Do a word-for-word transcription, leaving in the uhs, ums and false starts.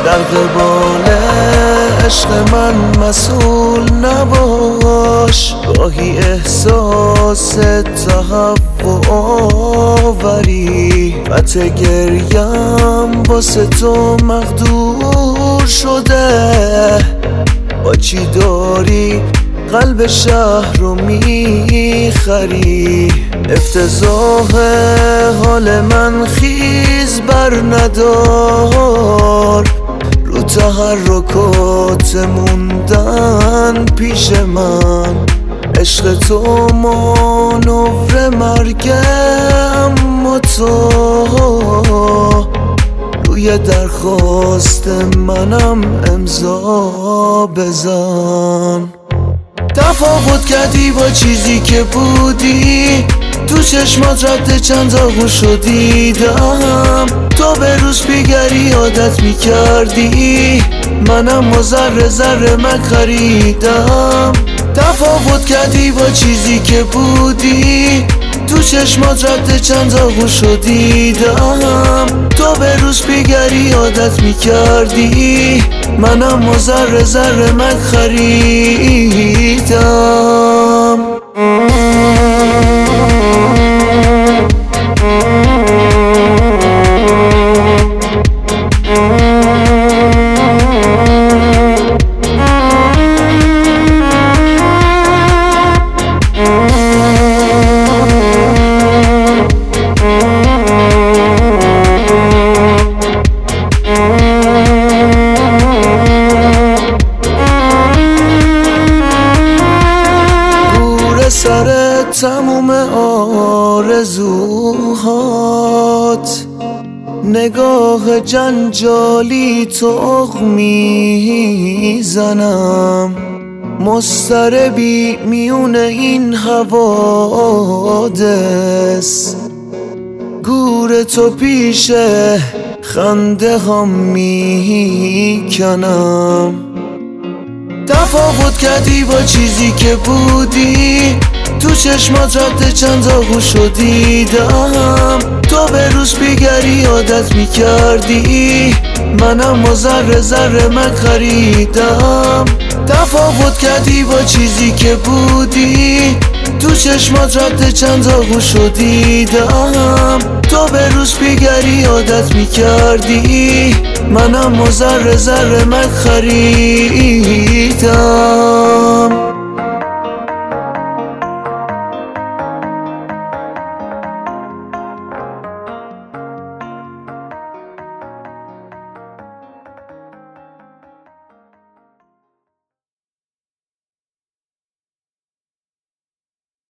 در قبال عشق من مسئول نباش. گاهی احساس تهوع آوری، خط گریم واسه تو مقدور شده. با چی داری قلب شهر رو میخری؟ افتضاح حال من خیز بر ندار، رو تحرکات موندن پیش من. عشق تو مانور مرگه، اما تو روی درخواست منم امضا بزن. تفاوت کردی با چیزی که بودی، تو چشمات رد چند آغوش رو دیدم. تو به روز بیگری عادت میکردی، منم و ذره ذره من خریدم. تفاوت کردی با چیزی که بودی، تو چشمات رد چند آغوش رو دیدم. تو به روز بیگری عادت میکردی، منم و ذره ذره من خریدم. سر تموم آرزوهات، نگاه جنجالی تو میزنم. مضطربی میون این حوادث، گور تو پیش خنده هم میکنم. تفاوت کردی با چیزی که بودی، تو چشمات رد چند آغوش رو دیدم. تو به روز بیگری عادت میکردی، منم و ذره ذره من خریدم. تفاوت کردی با چیزی که بودی، تو چشمات رد چند آغوش رو دیدم. تو به روز بیگری عادت میکردی، منم و ذره ذره من خریدم.